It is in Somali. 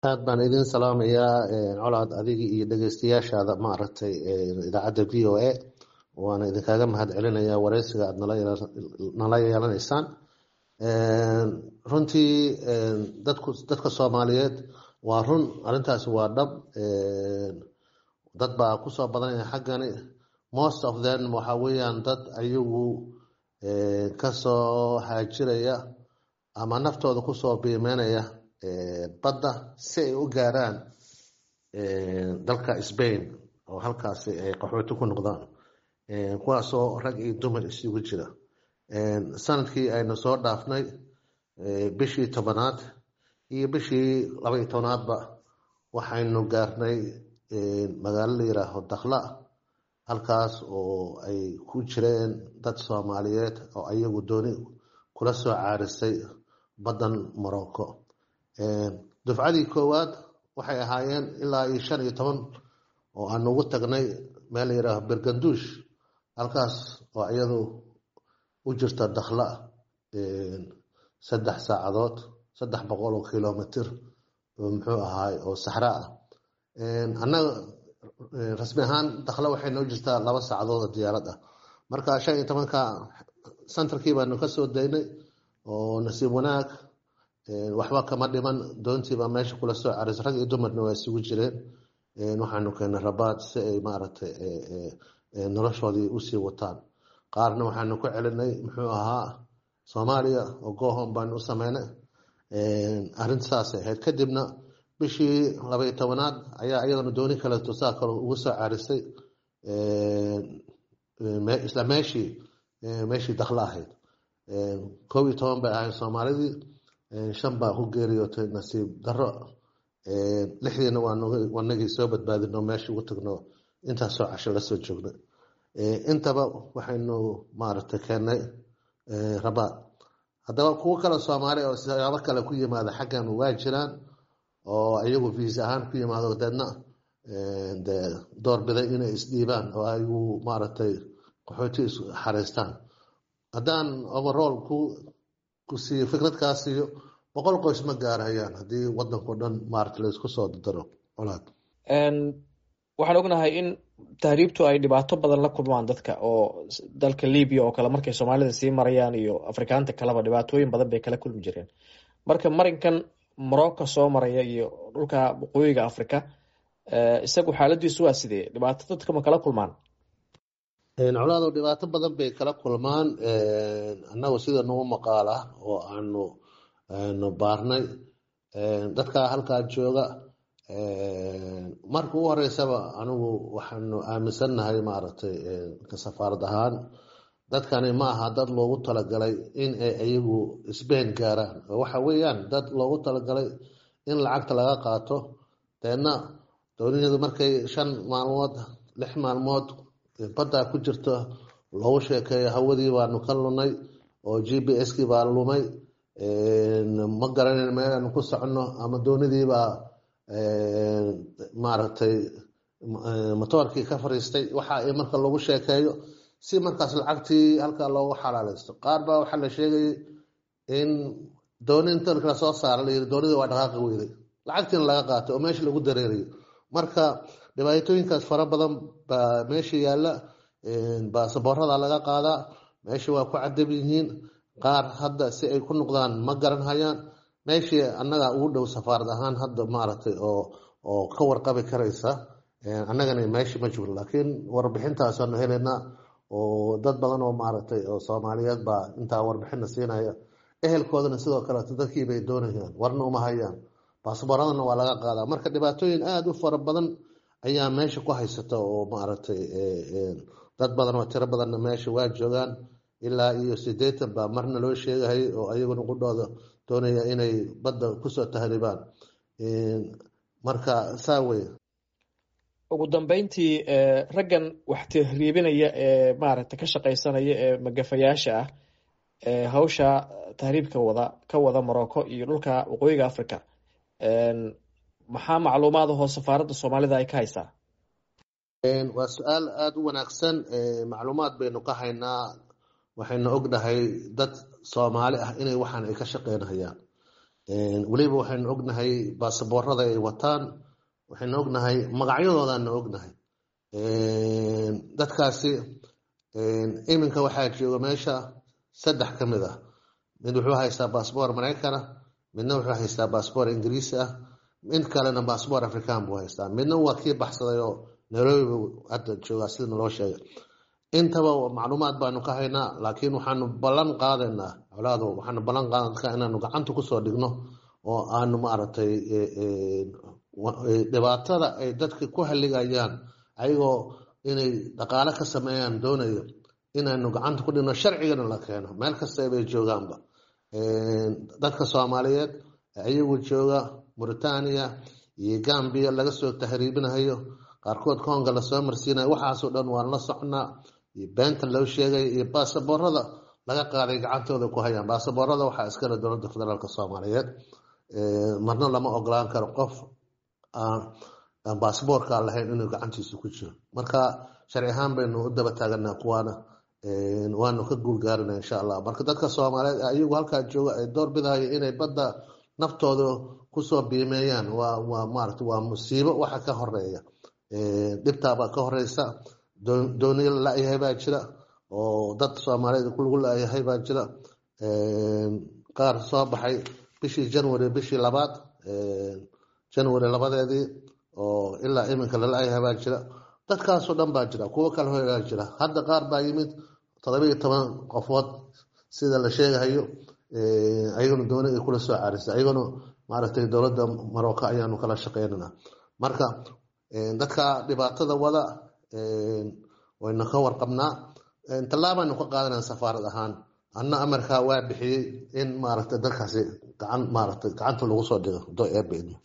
aad baan idin salaamayaa colaad adiga iyo dhegeystayaashaada maaragtay idaacadda VOA waana idinkaga mahadcelinayaa wareysiga aad nala yeelanaysaan. runtii dadka Soomaaliyeed waa run arrintaasi waa dhab. dad baa kusoo badanaya xaggani, most of them waxa weeyaan dad ayagu kasoo haajiraya ama naftooda kusoo biimeynaya badda si ay u gaaraan dalka Spain oo halkaasi ay qaxooti ku noqdaan, kuwaasoo rag iyo dumar isugu jira. sanadkii aynu soo dhaafnay bishii 10aad iyo bishii 12aadba waxaynu gaarnay magaalo la yiraahdo Dakhla, halkaas oo ay ku jireen dad Soomaaliyeed oo ayagu dooni kula soo caarisay badan Morocco. dufcadii koowaad waxay ahaayeen ilaa 15 oo aan ugu tagnay meel la yiraahdo Bergandush, halkaas oo iyadu u jirta Dakhla 3 saacadood 300 kilomitir oo muxuu ahaay oo saxra ah. annaga rasmi ahaan Dakhla waxay noo jirtaa 2 saacadood oo diyaarad ah. marka 15ka santarkii baanu ka soo daynay oo nasiib wanaag waxba kama dhiman, doontiiba meesha kula soo caarisay, rag iyo dumarna waa isugu jireen. waxaanu keenay Rabaad si ay maaragtay noloshoodii u sii wataan. qaarna waxaanu ku celinay muxuu ahaa Soomaaliya oo goohon baanu u sameynay. arrintaas ahayd kadibna bishii 12aad ayaa iyadana dooni kale tusaa kale ugu soo caarisay isla meeshii Dakhla ahayd. 11 bay ahayd Soomaalidii, 5 baa ku geeriyootay nasiib darro. 6diina waanagii soo badbaadino meesha ugu tagno intaasoo casho la soo joognay. intaba waxaynu maaragtay keenay Rabaad. haddaba kuwo kale Soomaali oo siyaabo kale ku yimaada xaggan waa jiraan oo ayagu visa ahaan ku yimaado dadna doorbiday inay isdhiibaan oo ayagu maaragtay qaxooti xareystaan. haddaan overall ku sii fikradkaas iyo 100 qoys ma gaarayaan haddii wadanku dhan maaragtay la isku soo daro. colaad waxaan ognahay in tahriibtu ay dhibaato badan la kulmaan dadka oo dalka Liibiya oo kale markay Soomaalida sii marayaan iyo Afrikaanta kaleba dhibaatooyin badan bay kala kulmi jireen. marka marinkan Morocco soo maraya iyo dhulka waqooyiga Afrika isagu xaaladiisu waa sidee? dhibaato dadka ma kala kulmaan? colaado dhibaato badan bay kala kulmaan. annagu sida nagu maqaala oo aanu baarnay dadka halkaa jooga, marka ugu horeysaba anigu waxaanu aaminsanahay maaragtay ka safaarad ahaan dadkani ma aha dad loogu talagalay in ay ayagu Spain gaaraan. waxa weeyaan dad loogu talagalay in lacagta laga qaato, deedna dooniyadu markay 5 maalmood 6 maalmood badda ku jirto loogu sheekeeyo hawadii baanu ka lunay oo GPS-kii baa lumay, ma garanayno meel aanu ku socono, ama doonidii baa maaragtay matoorkii ka fariistay. waxa ay marka lagu sheekeeyo si markaas lacagtii halkaa loogu xalaalaysto. qaar baa waxaa la sheegayay in dooninta la soo saara la yiri doonida waa dhaqaaqi weyday, lacagtiina laga qaatay oo meesha lagu dareeriyo. marka dhibaatooyinkaas fara badan baa meesha yaalla. baasaboorada laga qaadaa, meesha waa ku cadab yihiin. qaar hadda si ay ku noqdaan ma garan hayaan. meeshii annaga ugu dhow safaarad ahaan hadda maaragtay oo ka warqabi karaysa, annagana meeshii ma joogno, laakiin warbixintaasaanu helaynaa oo dad badan oo maaragtay oo Soomaaliyeed baa intaa warbixina siinaya. ehelkoodana sidoo kale dadkii bay doonayaan, warna uma hayaan, baasaboorradana waa laga qaadaa. marka dhibaatooyin aad u fara badan ayaa meesha ku haysata oo maaragtay dad badan oo tiro badanna meesha waa joogaan. ilaa iyo 80 baa marna loo sheegay oo ayaguna qudhooda doonaya inay badda kusoo tahriibaan. marka saa wey. ugu dambeyntii raggan wax tahriibinaya ee maaragtay ka shaqaysanaya ee magafayaasha ah ee hawsha tahriibka ka wada Morocco iyo dhulka waqooyiga Afrika, maxaa macluumaad oo safaaradda Soomaalida ay ka haysaa? waa su'aal aad u wanaagsan. macluumaad baynu ka haynaa. waxaynu ognahay dad Soomaali ah inay waxaan ay ka shaqeynayaan. weliba waxaynu ognahay baasaboorada ay wataan, waxaynu ognahay magacyadoodaana ognahay. dadkaasi iminka waxaa jooga meesha 3 ka mid ah. mid wuxuu haystaa baasboor Mareykan ah, midna wuxuu haystaa baasboor Ingiriisi ah, mid kalena baasboor Afrikaan buu haystaa, midna waa kii baxsaday oo Nairobi hadda jooga sida loo sheegay. intaba macluumaad baanu ka haynaa, laakiin waxaanu ballan qaadaynaa awlaado, waxaanu ballan qaadaynaa inaanu gacanta ku soo dhigno oo aanu maaragtay dhibaatada ay dadka ku haligayaan ayagoo inay dhaqaale ka sameeyaan doonayo inaanu gacanta ku dhigno, sharcigana la keeno meel kasta ay joogaanba. dadka Soomaaliyeed ayagu jooga Mauritania iyo Gambia laga soo tahriibinayo, qaarkood Congo la soo marsiinayo, waxaas oo dhan waan la socnaa. iyo beenta loo sheegay iyo baasaboorada laga qaaday gacantooda ku hayaan. baasaboorada waxaa iskale dowladda federaalka Soomaaliyeed. marna lama ogolaan karo qof aan baasaboorka lahayn inuu gacantiisa ku jiro. marka sharci ahaan baynu u daba taaganaa kuwaana, waanu ka guulgaarinaa insha Allah. marka dadka Soomaaliyeed ayagu halkaa jooga ay door bidayo inay badda naftooda kusoo biimeeyaan, waa maaragtay waa musiibo waxa ka horeeya. dhibtaaba ka horeysa. dooniyo la yahay baa jira oo dad Soomaaliyeed ku lagu leeyahay baa jira. qaar soo baxay bishii January bishii 2 January 2deedii oo ilaa iminka la leeyahay baa jira. dadkaas oo dhan baa jira, kuwa kale hooyaa jira. hadda qaar baa yimid 17 qofood sida la sheegayo, ayaguna doonay kula soo caarisay, ayaguna maaragtay dowladda Marocco ayaanu kala shaqeynaa. marka dadka dhibaatada wada wayna ka warqabnaa. tallaabanu ka qaadanaa safaarad ahaan. anna amarka waa bixiyay in maaragtay dalkaasi gacanta lagu soo dhigo.